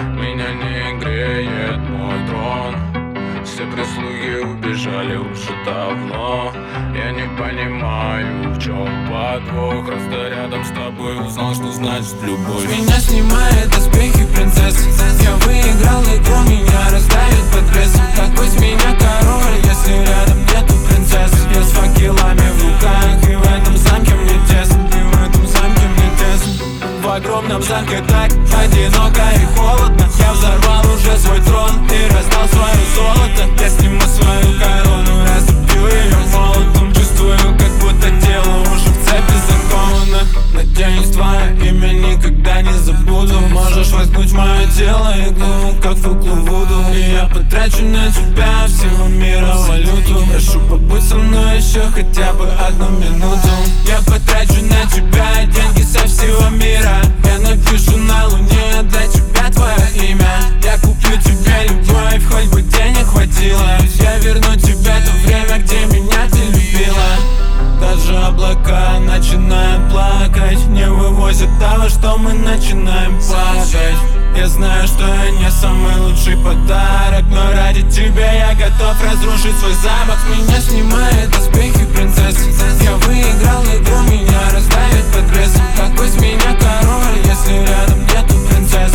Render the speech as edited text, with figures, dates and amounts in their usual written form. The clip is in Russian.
Меня не греет мой трон. Все прислуги убежали уже давно. Я не понимаю, в чем подвох. Просто рядом с тобой узнал, что значит любовь. Меня снимает доспехи принцессы. Я выиграл игру, меня раздавит под прессом. Какой с меня король, если рядом нету принцессы? Я с факелами в руках, и в этом замке мне тесно. И в этом замке мне тесно. В огромном замке так одиноко и холодно. Я взорвал уже свой трон и раздал свое золото. Я сниму свою корону, разобью ее молотом. Чувствую, как будто тело уже в цепи заковано. Надеюсь, твое имя никогда не забуду. Можешь воткнуть в мое тело иглу, как в куклу Вуду. И я потрачу на тебя всего мира валюту. Прошу, побудь со мной еще хотя бы одну минуту. Я потрачу на тебя деньги со всего мира. Я напишу на луне для тебя твое имя. Я куплю тебе любовь, хоть бы денег хватило. Я верну тебе то время, где меня ты любила. Даже облака начинают плакать, не вывозят того, что мы начинаем плакать. Я знаю, что я не самый лучший подарок, но ради тебя я готов разрушить свой замок. Меня снимает доспехи принцессы. Я выиграл игру, меня раздавит под прессом. Какой с меня король, если рядом нету принцессы?